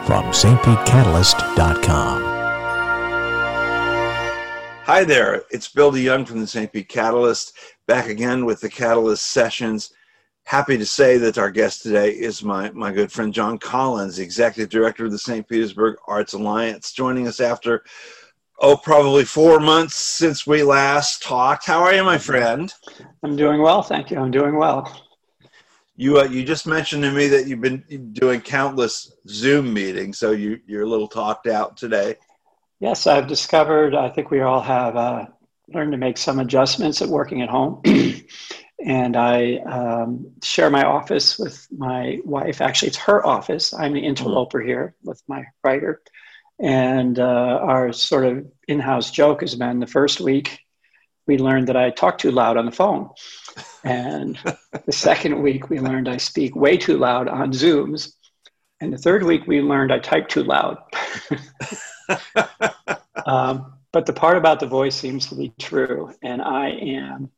from stpetecatalyst.com. Hi there, it's Bill DeYoung from the St. Pete Catalyst, back again with the Catalyst Sessions. Happy to say that our guest today is my good friend John Collins, the Executive Director of the St. Petersburg Arts Alliance, joining us after, probably 4 months since we last talked. How are you, my friend? I'm doing well, thank you. I'm doing well. You just mentioned to me that you've been doing countless Zoom meetings, so you're a little talked out today. Yes, I've discovered, I think we all have learned to make some adjustments at working at home. And I share my office with my wife. Actually, it's her office. I'm the interloper here with my writer. And our sort of in-house joke has been the first week, we learned that I talk too loud on the phone. And the second week, we learned I speak way too loud on Zooms. And the third week, we learned I type too loud. But the part about the voice seems to be true. And I am,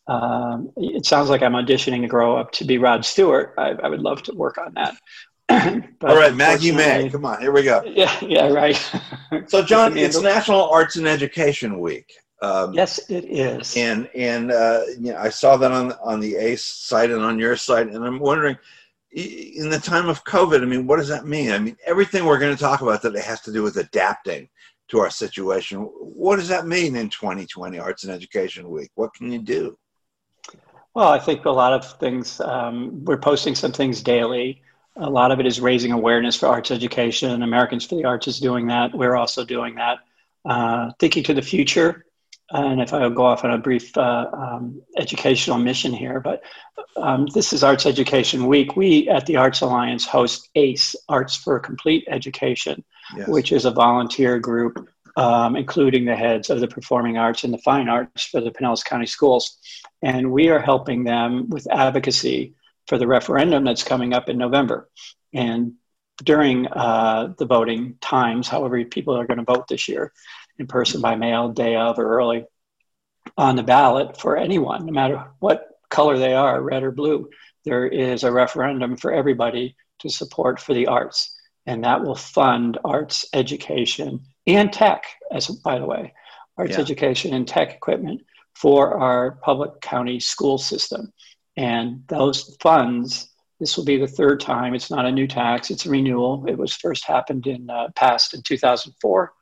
it sounds like I'm auditioning to grow up to be Rod Stewart. I would love to work on that. All right, Maggie May, come on, here we go. Yeah, right. So, John, it's National Arts and Education Week. Yes, it is. And I saw that on the ACE site and on your site, and I'm wondering, in the time of COVID, I mean, what does that mean? I mean, everything we're going to talk about today has to do with adapting to our situation. What does that mean in 2020 Arts and Education Week? What can you do? Well, I think a lot of things, we're posting some things daily. A lot of it is raising awareness for arts education. Americans for the Arts is doing that. We're also doing that. Thinking to the future. And if I'll go off on a brief educational mission here, but this is Arts Education Week. We at the Arts Alliance host ACE, Arts for Complete Education, yes, which is a volunteer group, including the heads of the performing arts and the fine arts for the Pinellas County Schools. And we are helping them with advocacy for the referendum that's coming up in November. And during the voting times, however people are going to vote this year, in person, by mail, day of, or early, on the ballot for anyone, no matter what color they are, red or blue, there is a referendum for everybody to support for the arts. And that will fund arts education and tech, as by the way, arts education and tech equipment for our public county school system. And those funds, this will be the third time. It's not a new tax, it's a renewal. It was first passed in 2004.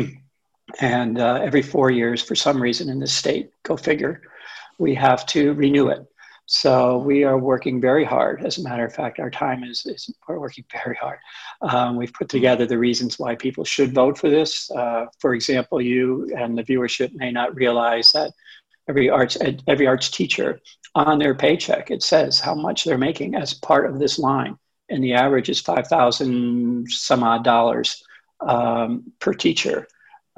And every 4 years, for some reason in this state, go figure, we have to renew it. So we are working very hard. As a matter of fact, our time we're working very hard. We've put together the reasons why people should vote for this. For example, you and the viewership may not realize that every arts teacher on their paycheck, it says how much they're making as part of this line. And the average is $5,000 some odd dollars per teacher.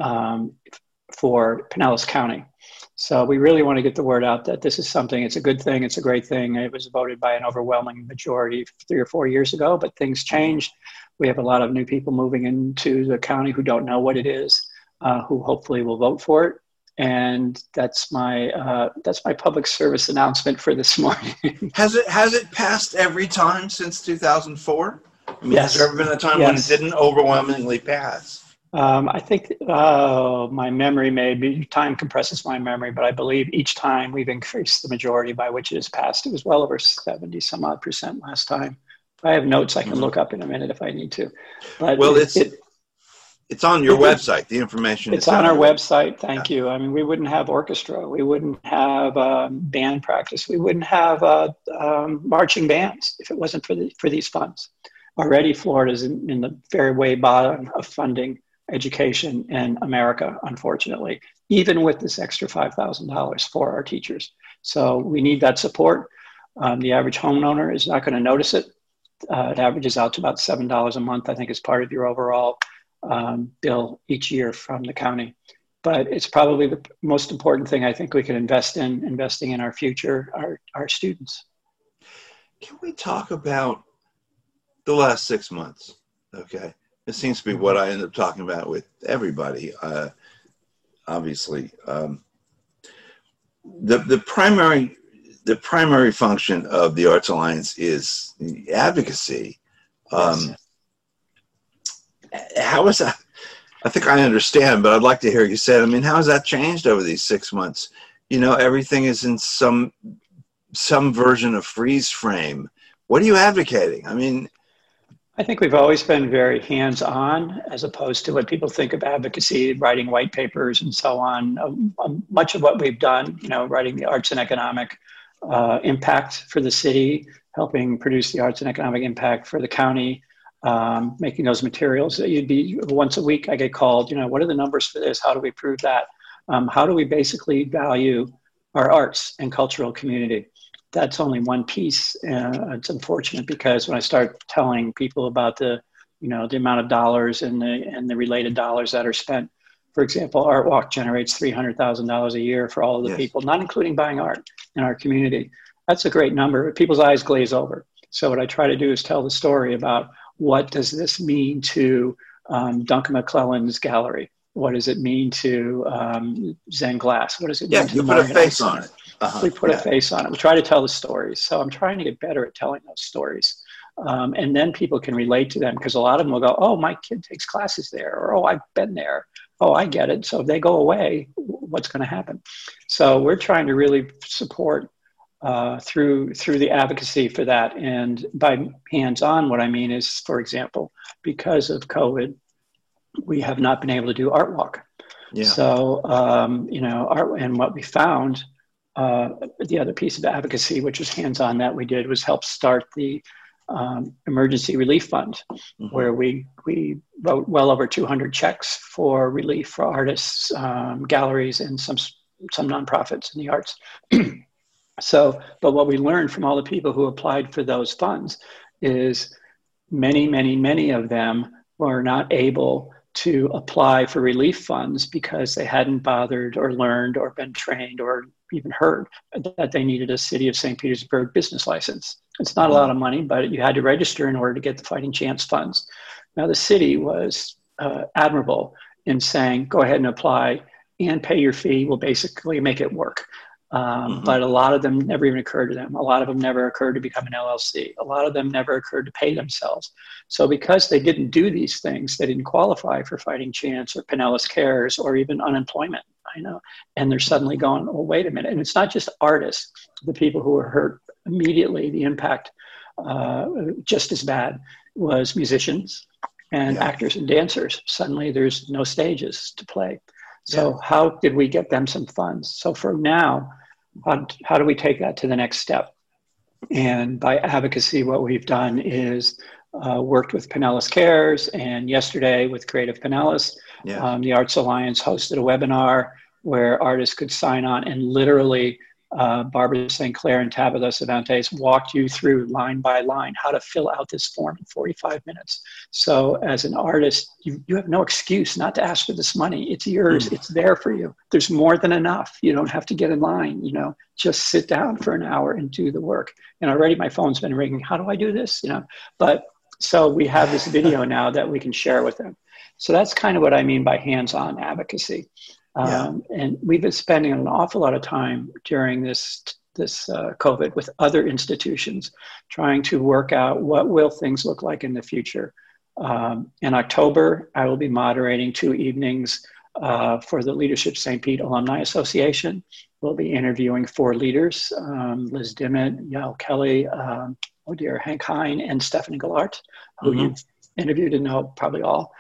For Pinellas County. So we really want to get the word out that this is something, it's a good thing, it's a great thing. It was voted by an overwhelming majority 3 or 4 years ago, but things changed. We have a lot of new people moving into the county who don't know what it is, who hopefully will vote for it. And that's my public service announcement for this morning. Has it passed every time since 2004? I mean, yes. Has there ever been a time when it didn't overwhelmingly pass? I think my memory time compresses my memory, but I believe each time we've increased the majority by which it has passed. It was well over 70 some odd % last time. I have notes I can look up in a minute if I need to. But well, it's on your website. The information it's on our website. Thank you. I mean, we wouldn't have orchestra. We wouldn't have band practice. We wouldn't have marching bands if it wasn't for these funds. Already, Florida's in the very way bottom of funding education in America, unfortunately, even with this extra $5,000 for our teachers. So we need that support. The average homeowner is not going to notice it. It averages out to about $7 a month, I think, as part of your overall bill each year from the county. But it's probably the most important thing I think we can investing in our future, our students. Can we talk about the last 6 months? Okay. It seems to be what I end up talking about with everybody, obviously. The primary function of the Arts Alliance is advocacy. Yes. How is that? I think I understand, but I'd like to hear you say it. I mean, how has that changed over these 6 months? You know, everything is in some version of freeze frame. What are you advocating? I mean, I think we've always been very hands-on as opposed to what people think of advocacy, writing white papers and so on. Much of what we've done, you know, writing the arts and economic impact for the city, helping produce the arts and economic impact for the county, making those materials that you'd be once a week, I get called, you know, what are the numbers for this? How do we prove that? How do we basically value our arts and cultural community? That's only one piece. It's unfortunate because when I start telling people about the, you know, the amount of dollars and the related dollars that are spent, for example, Art Walk generates $300,000 a year for all of the people, not including buying art in our community. That's a great number. People's eyes glaze over. So what I try to do is tell the story about what does this mean to Duncan McClellan's gallery? What does it mean to Zen Glass? What does it mean to you the put a Marionette face Center? on it. We put a face on it. We try to tell the stories. So I'm trying to get better at telling those stories. And then people can relate to them because a lot of them will go, oh, my kid takes classes there, or, oh, I've been there. Oh, I get it. So if they go away, what's going to happen? So we're trying to really support through the advocacy for that. And by hands-on, what I mean is, for example, because of COVID, we have not been able to do Art Walk. Yeah. So, you know, and what we found, the other piece of advocacy, which was hands-on that we did, was help start the Emergency Relief Fund, where we wrote well over 200 checks for relief for artists, galleries, and some nonprofits in the arts. So, but what we learned from all the people who applied for those funds is many of them were not able to apply for relief funds because they hadn't bothered or learned or been trained or even heard that they needed a City of St. Petersburg business license. It's not a lot of money, but you had to register in order to get the Fighting Chance funds. Now, the city was admirable in saying, go ahead and apply and pay your fee. We'll basically make it work. But a lot of them never even occurred to them. A lot of them never occurred to become an LLC. A lot of them never occurred to pay themselves. So because they didn't do these things, they didn't qualify for Fighting Chance or Pinellas Cares or even unemployment, I know. And they're suddenly going, oh, wait a minute. And it's not just artists, the people who were hurt immediately, the impact just as bad was musicians and actors and dancers. Suddenly there's no stages to play. So how did we get them some funds? So for now, how do we take that to the next step? And by advocacy, what we've done is worked with Pinellas Cares, and yesterday with Creative Pinellas, the Arts Alliance hosted a webinar where artists could sign on, and literally Barbara St. Clair and Tabitha Cervantes walked you through line by line how to fill out this form in 45 minutes. So as an artist, you have no excuse not to ask for this money. It's yours. It's there for you. There's more than enough. You don't have to get in line, you know, just sit down for an hour and do the work. And already my phone's been ringing. How do I do this? You know, but so we have this video now that we can share with them. So that's kind of what I mean by hands-on advocacy. And we've been spending an awful lot of time during this COVID with other institutions, trying to work out what will things look like in the future. In October, I will be moderating 2 evenings for the Leadership St. Pete Alumni Association. We'll be interviewing 4 leaders, Liz Dimmitt, Yael Kelly, Hank Hine, and Stephanie Gallart, who you've interviewed and know probably all.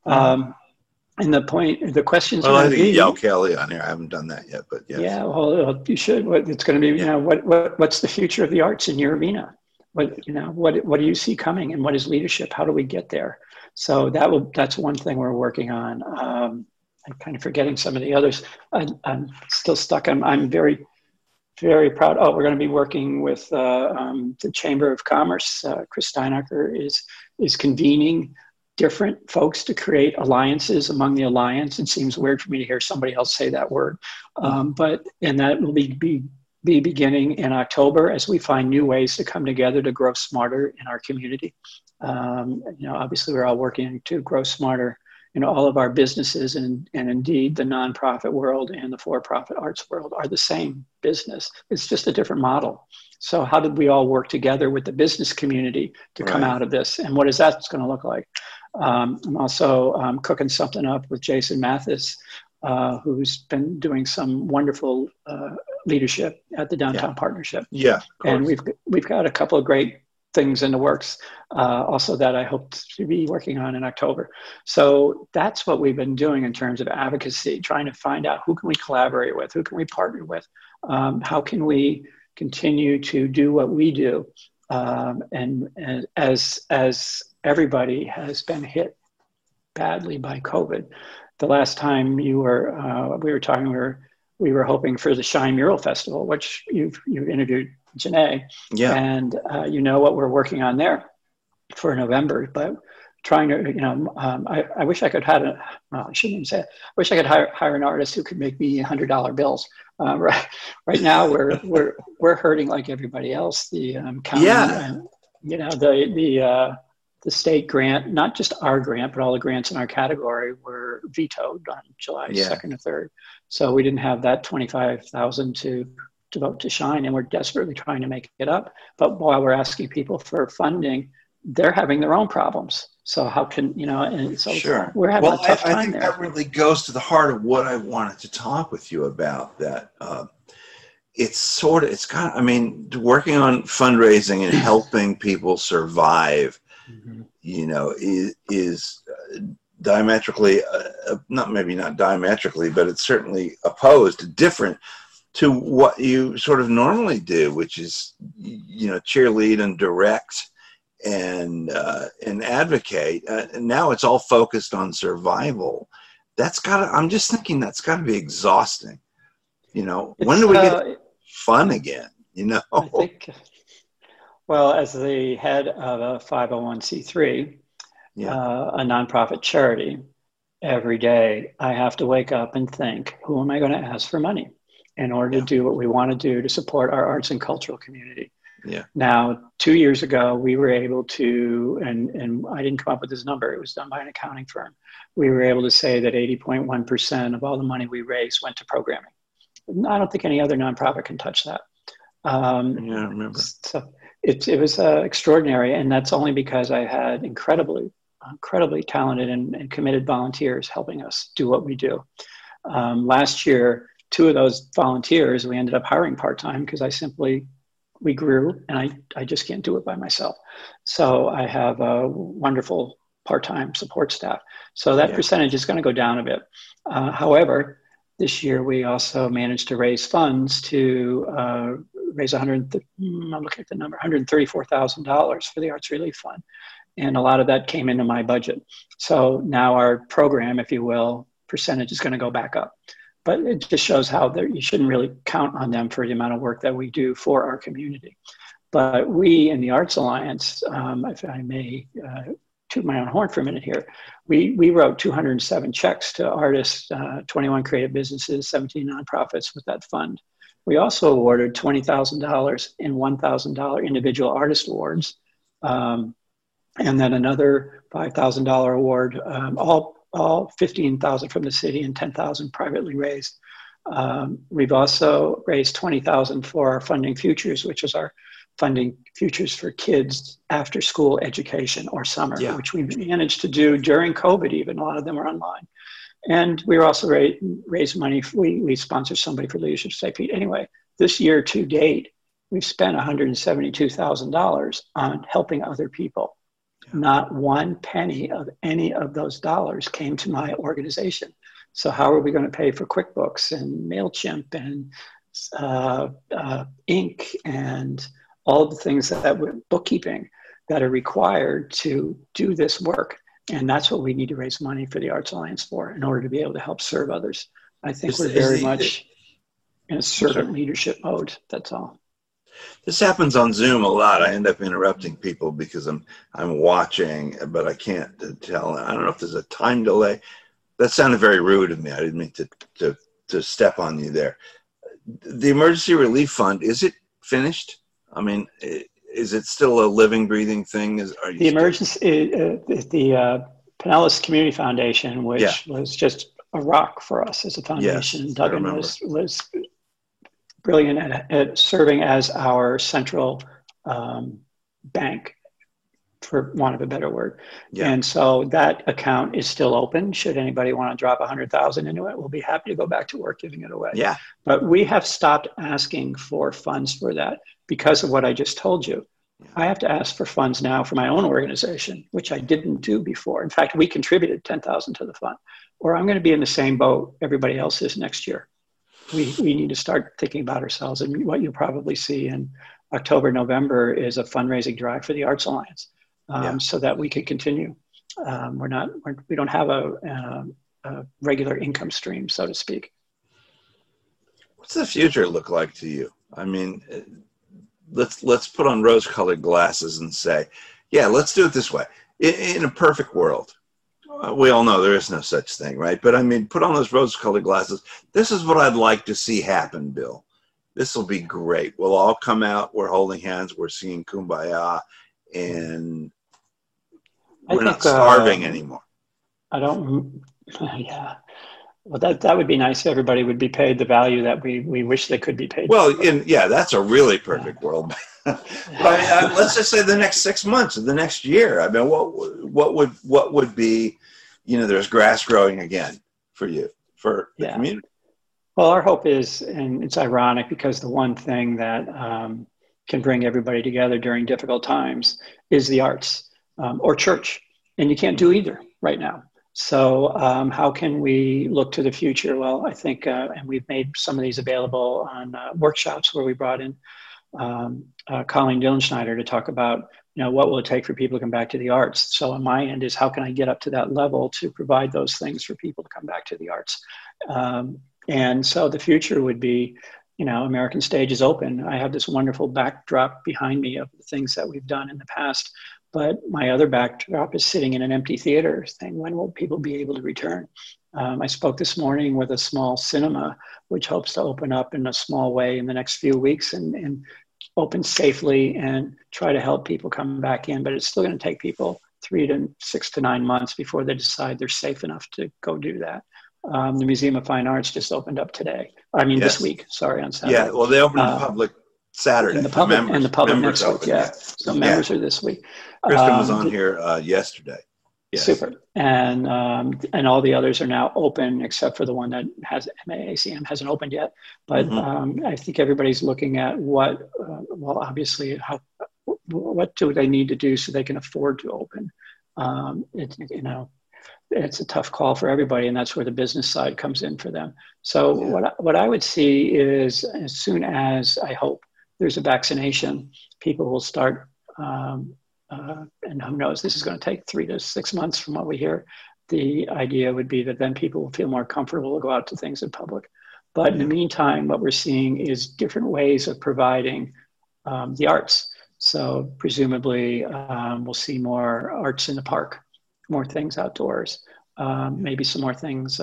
And the questions. Well, I think Yael Kelly on here. I haven't done that yet, but yes. Yeah, well, you should. It's going to be, you know, what's the future of the arts in your arena? What do you see coming, and what is leadership? How do we get there? So that's one thing we're working on. I'm kind of forgetting some of the others. I'm still stuck. I'm very, very proud. Oh, we're going to be working with the Chamber of Commerce. Chris Steinacher is convening different folks to create alliances among the alliance. It seems weird for me to hear somebody else say that word, and that will be beginning in October as we find new ways to come together to grow smarter in our community. You know, obviously we're all working to grow smarter all of our businesses and indeed the nonprofit world and the for-profit arts world are the same business. It's just a different model. So how did we all work together with the business community to come out of this? And what is that going to look like? I'm also cooking something up with Jason Mathis, who's been doing some wonderful leadership at the Downtown Partnership. Yeah, and we've got a couple of great things in the works also that I hope to be working on in October. So that's what we've been doing in terms of advocacy, trying to find out who can we collaborate with, who can we partner with, how can we continue to do what we do, and as everybody has been hit badly by COVID. The last time we were talking, we were hoping for the Shine Mural Festival, which you've interviewed Janae. Yeah. And what we're working on there for November, but trying to, I wish I could I shouldn't even say it. I wish I could hire an artist who could make me $100 bills. Right now we're hurting like everybody else. The county, the state grant, not just our grant, but all the grants in our category were vetoed on July 2nd or 3rd. So we didn't have that $25,000 to devote to Shine, and we're desperately trying to make it up. But while we're asking people for funding, they're having their own problems. So how can, and so sure. We're having a tough time I think there. That really goes to the heart of what I wanted to talk with you about, that working on fundraising and helping people survive, is diametrically, not diametrically, but it's certainly opposed, different to what you sort of normally do, which is, cheerlead and direct and advocate. And now it's all focused on survival. I'm just thinking that's gotta be exhausting. When do we get fun again? I think, well, as the head of a 501c3, a nonprofit charity, every day I have to wake up and think, who am I going to ask for money in order to do what we want to do to support our arts and cultural community? Yeah. Now, 2 years ago, we were able to, and I didn't come up with this number, it was done by an accounting firm. We were able to say that 80.1% of all the money we raised went to programming. I don't think any other nonprofit can touch that. I remember. So it was extraordinary, and that's only because I had incredibly talented and committed volunteers helping us do what we do. Last year, 2 of those volunteers, we ended up hiring part-time because we grew, and I just can't do it by myself. So I have a wonderful part-time support staff. So that percentage is going to go down a bit. However, this year we also managed to raise funds to raise $134,000 for the Arts Relief Fund. And a lot of that came into my budget. So now our program, if you will, percentage is going to go back up. But it just shows how you shouldn't really count on them for the amount of work that we do for our community. But we in the Arts Alliance, if I may toot my own horn for a minute here, we wrote 207 checks to artists, 21 creative businesses, 17 nonprofits with that fund. We also awarded $20,000 and $1,000 individual artist awards, and then another $5,000 award, all $15,000 from the city and $10,000 privately raised. We've also raised $20,000 for our Funding Futures, which is our funding futures for kids after school education or summer, which we managed to do during COVID even. A lot of them are online. And we were also raised money. We sponsored somebody for Leadership St. Pete. Anyway, this year to date, we've spent $172,000 on helping other people. Not one penny of any of those dollars came to my organization. So how are we going to pay for QuickBooks and MailChimp and Inc. and all the things that bookkeeping that are required to do this work? And that's what we need to raise money for the Arts Alliance for in order to be able to help serve others. I think we're very much in a servant leadership mode. That's all. This happens on Zoom a lot. I end up interrupting people because I'm watching, but I can't tell. I don't know if there's a time delay. That sounded very rude of me. I didn't mean to step on you there. The Emergency Relief Fund, is it finished? I mean, is it still a living, breathing thing? Pinellas Community Foundation, which Yeah. was just a rock for us as a foundation. Yes, Duggan was brilliant at serving as our central bank, for want of a better word. Yeah. And so that account is still open. Should anybody want to drop 100,000 into it, we'll be happy to go back to work giving it away. Yeah. But we have stopped asking for funds for that because of what I just told you. I have to ask for funds now for my own organization, which I didn't do before. In fact, we contributed 10,000 to the fund, or I'm going to be in the same boat everybody else is next year. We need to start thinking about ourselves. And what you'll probably see in October, November is a fundraising drive for the Arts Alliance, so that we can continue. We don't have a regular income stream, so to speak. What's the future look like to you? I mean, let's put on rose-colored glasses and say, yeah, let's do it this way. In a perfect world, we all know there is no such thing, right? But I mean, put on those rose-colored glasses. This is what I'd like to see happen, Bill. This will be great. We'll all come out. We're holding hands. We're singing Kumbaya, and we're not starving anymore. Yeah. Well, that would be nice if everybody would be paid the value that we wish they could be paid. Well, that's a really perfect world. But let's just say the next 6 months or the next year. I mean, what would be, there's grass growing again for you, for the community. Well, our hope is, and it's ironic because the one thing that can bring everybody together during difficult times is the arts or church, and you can't do either right now. So how can we look to the future? Well, I think, and we've made some of these available on workshops where we brought in Colleen Dillenschneider to talk about, what will it take for people to come back to the arts? So on my end is how can I get up to that level to provide those things for people to come back to the arts? And so the future would be, American Stage is open. I have this wonderful backdrop behind me of the things that we've done in the past. But my other backdrop is sitting in an empty theater saying, when will people be able to return? I spoke this morning with a small cinema, which hopes to open up in a small way in the next few weeks and open safely and try to help people come back in. But it's still going to take people 6 to 9 months before they decide they're safe enough to go do that. The Museum of Fine Arts just opened up today. This week, on Saturday. Yeah, well, they opened in public Saturday. And the public next week, yeah. So members are this week. Kristen was on here yesterday. Yes. Super. And all the others are now open except for the one that has MAACM hasn't opened yet. But I think everybody's looking at what do they need to do so they can afford to open. It's a tough call for everybody, and that's where the business side comes in for them. So what I would see is as soon as I hope there's a vaccination, people will start, and who knows, this is going to take 3 to 6 months from what we hear. The idea would be that then people will feel more comfortable to go out to things in public. But in the meantime, what we're seeing is different ways of providing the arts. So presumably we'll see more arts in the park, more things outdoors, maybe some more things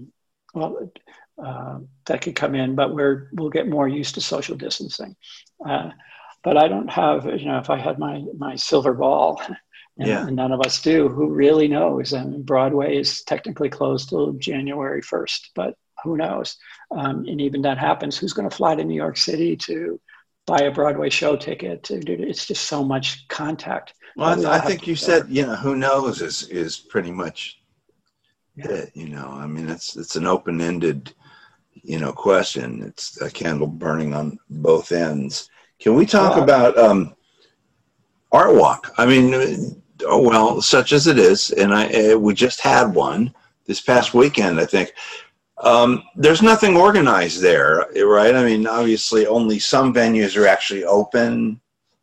that could come in, but we'll get more used to social distancing. But I don't have, if I had my silver ball, and none of us do, who really knows? And Broadway is technically closed till January 1st, but who knows? And even that happens, who's going to fly to New York City to buy a Broadway show ticket? It's just so much contact. Well, I think you said, who knows is pretty much it, I memean, it's an open-ended, question. It's a candle burning on both ends. Can we talk about Art Walk? I mean, such as it is, and we just had one this past weekend, I think. There's nothing organized there, right? I mean, obviously only some venues are actually open.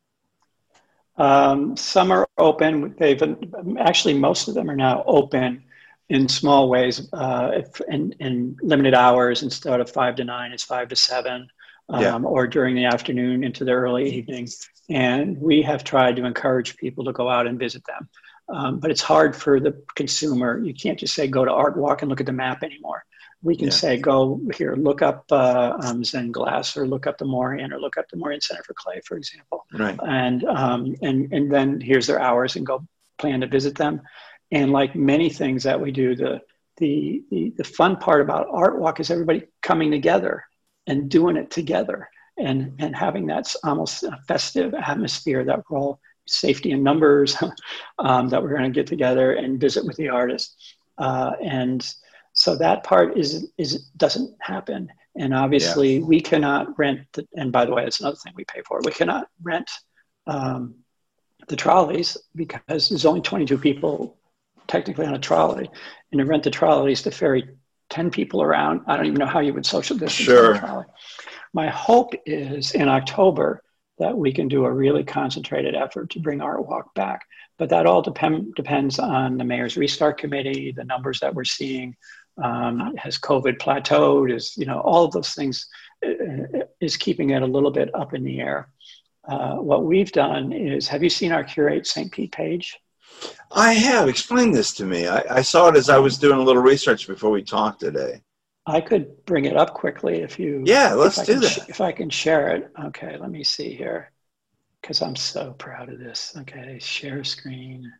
Some are open. Actually, most of them are now open in small ways, in limited hours. Instead of 5 to 9, it's 5 to 7, or during the afternoon into the early evening. And we have tried to encourage people to go out and visit them. But it's hard for the consumer. You can't just say, go to Art Walk and look at the map anymore. We can say, go here, look up Zen Glass, or look up the Moran, or look up the Moran Center for Clay, for example. Right. And then here's their hours, and go plan to visit them. And like many things that we do, the fun part about Art Walk is everybody coming together and doing it together, and having that almost a festive atmosphere, that we're all safety in numbers, that we're going to get together and visit with the artists. And so that part doesn't happen. And obviously we cannot rent, and by the way, that's another thing we pay for. We cannot rent the trolleys because there's only 22 people technically on a trolley. And to rent the trolleys to ferry 10 people around, I don't even know how you would social distance on a trolley. My hope is in October that we can do a really concentrated effort to bring Art Walk back. But that all depends on the Mayor's Restart Committee, the numbers that we're seeing. Has COVID plateaued? All of those things is keeping it a little bit up in the air. What we've done is, have you seen our Curate St. Pete page? I have. Explain this to me. I saw it as I was doing a little research before we talked today. I could bring it up quickly if you... Yeah, let's do that. If I can share it. Okay, let me see here, because I'm so proud of this. Okay, share screen.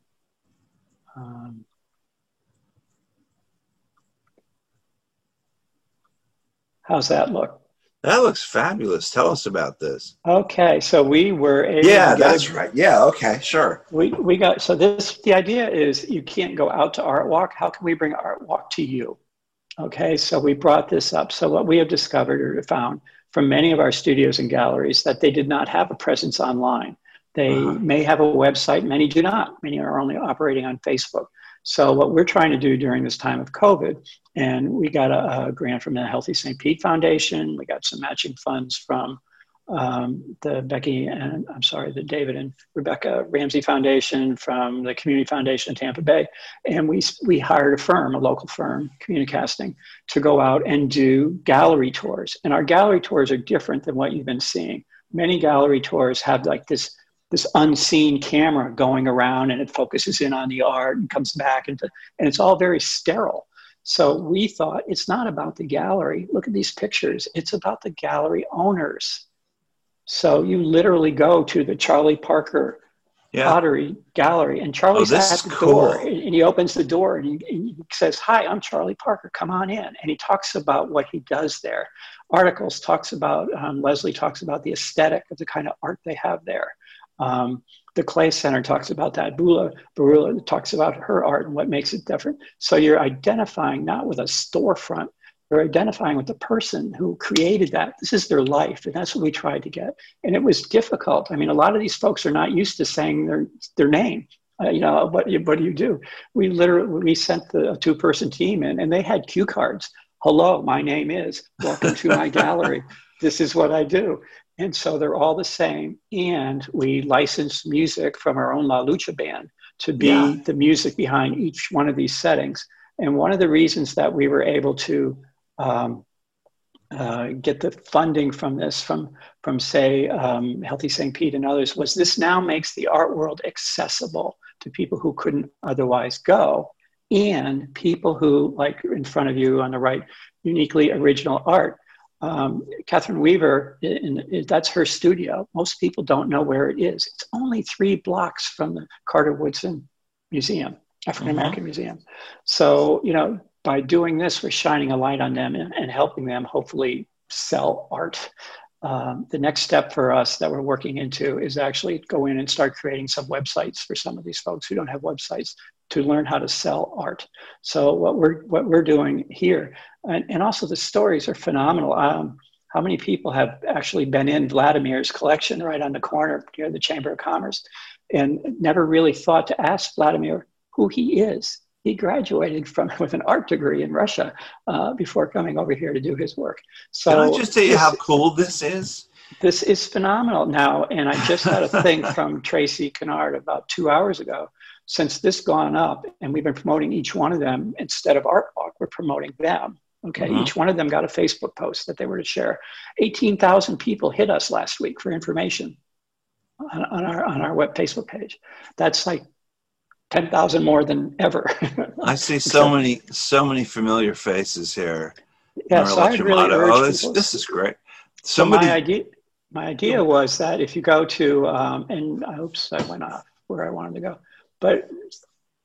How's that look? That looks fabulous. Tell us about this. Okay, so we were able to that's right. Yeah, okay, sure. We got, so the idea is you can't go out to Art Walk. How can we bring Art Walk to you? Okay, so we brought this up. So what we have discovered or found from many of our studios and galleries that they did not have a presence online. They may have a website, many do not. Many are only operating on Facebook. So what we're trying to do during this time of COVID, and we got a grant from the Healthy St. Pete Foundation. We got some matching funds from the David and Rebecca Ramsey Foundation, from the Community Foundation in Tampa Bay. And we hired a firm, a local firm, Communicasting, to go out and do gallery tours. And our gallery tours are different than what you've been seeing. Many gallery tours have like this unseen camera going around, and it focuses in on the art and comes back, and it's all very sterile. So we thought, it's not about the gallery. Look at these pictures. It's about the gallery owners. So you literally go to the Charlie Parker Pottery Gallery, and Charlie's at the door, and he opens the door and he says, "Hi, I'm Charlie Parker. Come on in." And he talks about what he does there. Articles talks about, Leslie talks about the aesthetic of the kind of art they have there. The Clay Center talks about that. Barula talks about her art and what makes it different. So you're identifying not with a storefront, you're identifying with the person who created that. This is their life, and that's what we tried to get. And it was difficult. I mean, a lot of these folks are not used to saying their name. What do you do? We sent a two-person team in, and they had cue cards. "Hello, my name is, welcome to my gallery. This is what I do." And so they're all the same. And we licensed music from our own La Lucha band to be the music behind each one of these settings. And one of the reasons that we were able to get the funding from this, from say, Healthy St. Pete and others, was this now makes the art world accessible to people who couldn't otherwise go, and people who, like in front of you on the right, Uniquely Original Art. Catherine Weaver, that's her studio. Most people don't know where it is. It's only 3 blocks from the Carter Woodson Museum, African American Museum. So, by doing this, we're shining a light on them and helping them hopefully sell art. The next step for us that we're working into is actually go in and start creating some websites for some of these folks who don't have websites, to learn how to sell art. So what we're doing here, and also the stories are phenomenal. How many people have actually been in Vladimir's collection right on the corner near the Chamber of Commerce and never really thought to ask Vladimir who he is? He graduated with an art degree in Russia before coming over here to do his work. So can I just tell you how cool this is? This is phenomenal now. And I just had a thing from Tracy Kennard about 2 hours ago. Since this gone up, and we've been promoting each one of them instead of Art Walk, we're promoting them. Okay, Each one of them got a Facebook post that they were to share. 18,000 people hit us last week for information on our web Facebook page. That's like 10,000 more than ever. I see so many familiar faces here. Yeah, so I'd really urge people. This is great. My idea was that if you go to, and oops, I went off where I wanted to go. But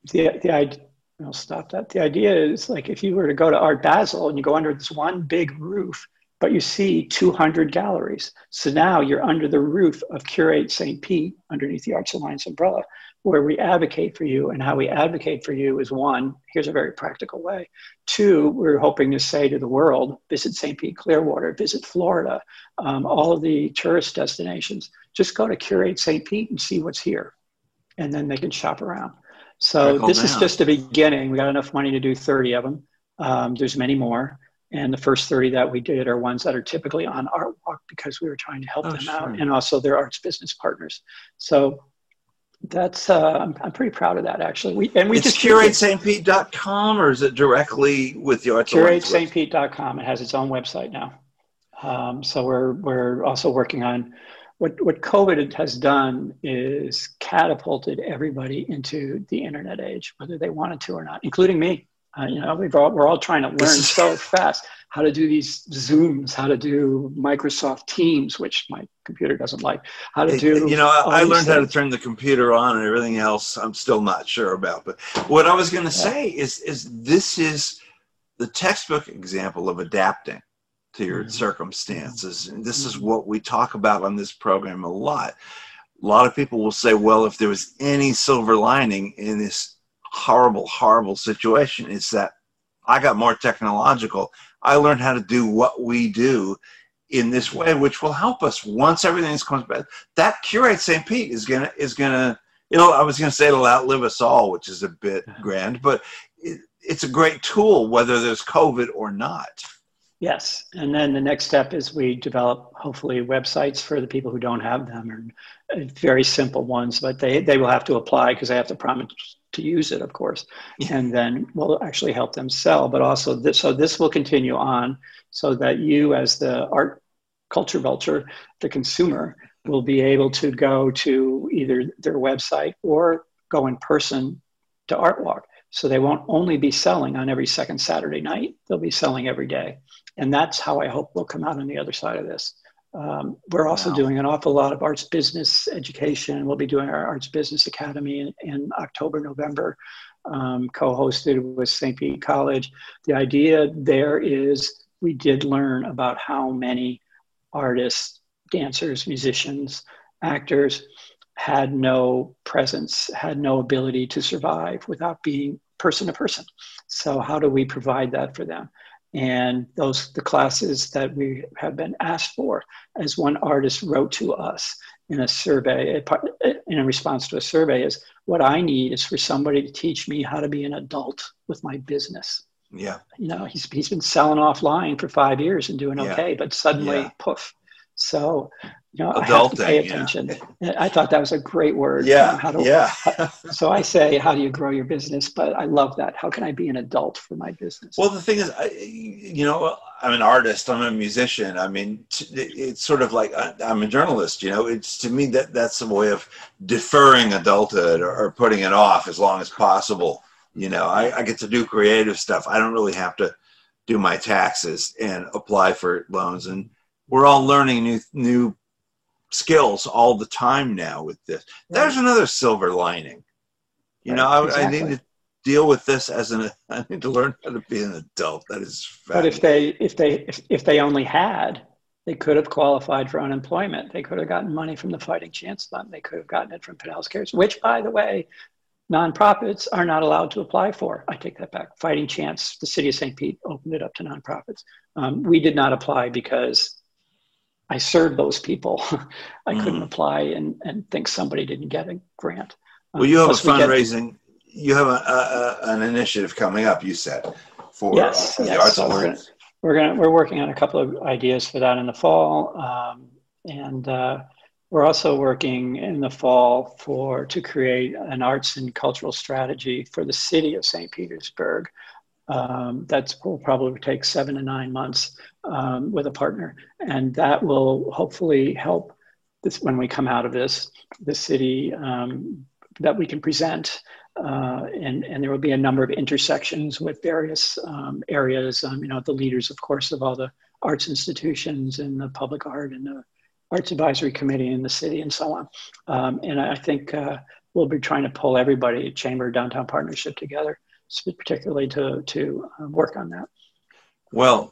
the idea, I'll stop that. The idea is like if you were to go to Art Basel and you go under this one big roof, but you see 200 galleries. So now you're under the roof of Curate St. Pete, underneath the Arts Alliance umbrella, where we advocate for you. And how we advocate for you is, one, here's a very practical way. Two, we're hoping to say to the world, visit St. Pete Clearwater, visit Florida, all of the tourist destinations. Just go to Curate St. Pete and see what's here. And then they can shop around. So this is just the beginning. We got enough money to do 30 of them. There's many more. And the first 30 that we did are ones that are typically on Art Walk because we were trying to help them out. And also their arts business partners. So that's, I'm pretty proud of that actually. It's just CurateSt.Pete.com, or is it directly with the Arts Alliance? CurateSt.Pete.com. It has its own website now. So we're also working on what COVID has done is catapulted everybody into the internet age, whether they wanted to or not, including me. We're all trying to learn so fast how to do these Zooms, how to do Microsoft Teams, which my computer doesn't like, how to do. I learned how to turn the computer on, and everything else I'm still not sure about. But what I was going to say is this is the textbook example of adapting to your circumstances. And this is what we talk about on this program a lot. A lot of people will say, well, if there was any silver lining in this horrible, horrible situation, it's that I got more technological. I learned how to do what we do in this way, which will help us once everything comes back. That Curate St. Pete is gonna, I was gonna say it'll outlive us all, which is a bit grand, but it's a great tool, whether there's COVID or not. Yes. And then the next step is we develop, hopefully, websites for the people who don't have them, or very simple ones, but they will have to apply because they have to promise to use it, of course. And then we'll actually help them sell. But also, this will continue on so that you, as the art culture vulture, the consumer, will be able to go to either their website or go in person to Art Walk. So they won't only be selling on every second Saturday night, they'll be selling every day. And that's how I hope we'll come out on the other side of this. We're also doing an awful lot of arts business education. We'll be doing our Arts Business Academy in October, November, co-hosted with St. Pete College. The idea there is we did learn about how many artists, dancers, musicians, actors had no presence, had no ability to survive without being person to person. So how do we provide that for them? And the classes that we have been asked for, as one artist wrote to us in a survey, in a response to a survey, is what I need is for somebody to teach me how to be an adult with my business. Yeah. He's been selling offline for 5 years and doing okay, but suddenly, poof. So, I have to pay attention. Yeah. I thought that was a great word. Yeah. So I say, how do you grow your business? But I love that. How can I be an adult for my business? Well, the thing is, I'm an artist. I'm a musician. I mean, it's sort of like I'm a journalist. It's, to me, that's a way of deferring adulthood or putting it off as long as possible. I get to do creative stuff. I don't really have to do my taxes and apply for loans. And we're all learning new skills all the time now with this. There's another silver lining. Exactly. I need to deal with this I need to learn how to be an adult. That is fabulous. But if they only had, they could have qualified for unemployment. They could have gotten money from the Fighting Chance Fund. They could have gotten it from Pinellas Cares, which, by the way, nonprofits are not allowed to apply for. I take that back. Fighting Chance, the city of St. Pete, opened it up to nonprofits. We did not apply because I served those people. I couldn't apply and think somebody didn't get a grant. Well, you have a fundraising. You have an initiative coming up. You said for the Arts Alliance. We're working on a couple of ideas for that in the fall, and we're also working in the fall to create an arts and cultural strategy for the city of St. Petersburg. That will probably take 7 to 9 months with a partner, and that will hopefully help this when we come out of this, the city that we can present, and there will be a number of intersections with various areas. The leaders, of course, of all the arts institutions and the public art and the Arts Advisory Committee in the city and so on. And I think we'll be trying to pull everybody, Chamber Downtown Partnership, together, particularly to work on that. Well,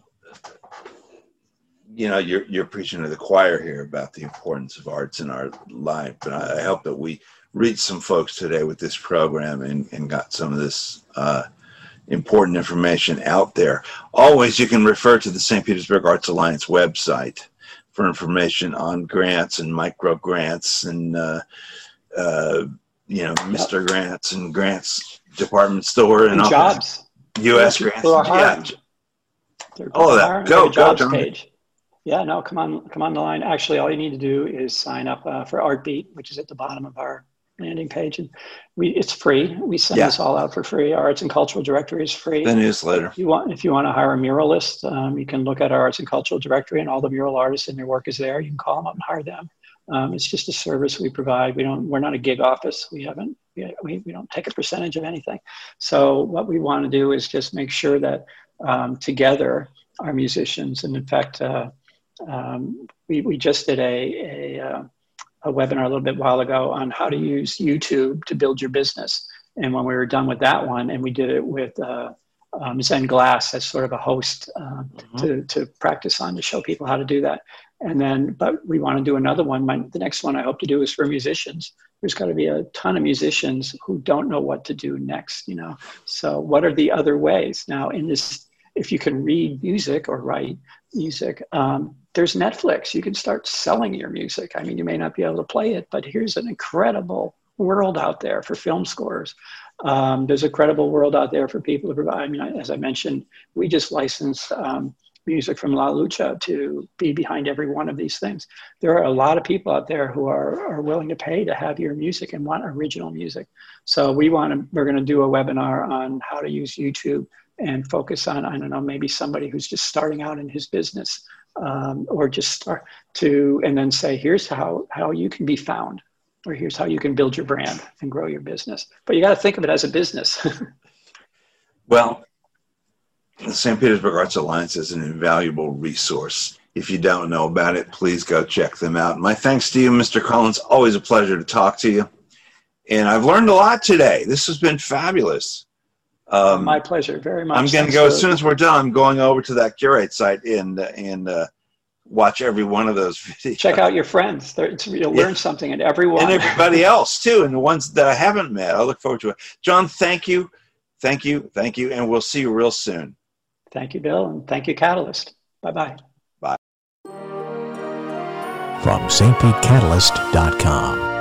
you're preaching to the choir here about the importance of arts in our life, but I hope that we reached some folks today with this program and got some of this important information out there. Always, you can refer to the St. Petersburg Arts Alliance website for information on grants and micro grants and Mr. Grants and Grants Department Store and all jobs, U.S. grants. All of that. Go, John. Page. Yeah, no, come on the line. Actually, all you need to do is sign up for ArtBeat, which is at the bottom of our landing page, and it's free. We send this all out for free. Our Arts and Cultural Directory is free. The newsletter. If you want to hire a muralist, you can look at our Arts and Cultural Directory, and all the mural artists and their work is there. You can call them up and hire them. It's just a service we provide. We're not a gig office. We don't take a percentage of anything. So what we want to do is just make sure that together, our musicians, and in fact, we just did a webinar a little bit while ago on how to use YouTube to build your business. And when we were done with that one, and we did it with Zen Glass as sort of a host to practice on, to show people how to do that. And then, but we want to do another one. The next one I hope to do is for musicians. There's got to be a ton of musicians who don't know what to do next, So what are the other ways? Now, in this, if you can read music or write music, there's Netflix. You can start selling your music. I mean, you may not be able to play it, but here's an incredible world out there for film scores. There's a credible world out there for people to provide. I mean, as I mentioned, we just licensed music from La Lucha to be behind every one of these things. There are a lot of people out there who are willing to pay to have your music and want original music. So we're going to do a webinar on how to use YouTube and focus on, I don't know, maybe somebody who's just starting out in his business, or just start to, and then say, here's how you can be found, or here's how you can build your brand and grow your business. But you got to think of it as a business. Well, the St. Petersburg Arts Alliance is an invaluable resource. If you don't know about it, please go check them out. My thanks to you, Mr. Collins. Always a pleasure to talk to you. And I've learned a lot today. This has been fabulous. My pleasure, very much. I'm going to go, as soon as we're done, I'm going over to that Curate site and watch every one of those videos. Check out your friends. You'll learn something, and everyone. And everybody else, too, and the ones that I haven't met. I look forward to it. John, thank you. Thank you. Thank you. And we'll see you real soon. Thank you, Bill. And thank you, Catalyst. Bye-bye. Bye. From stpcatalyst.com.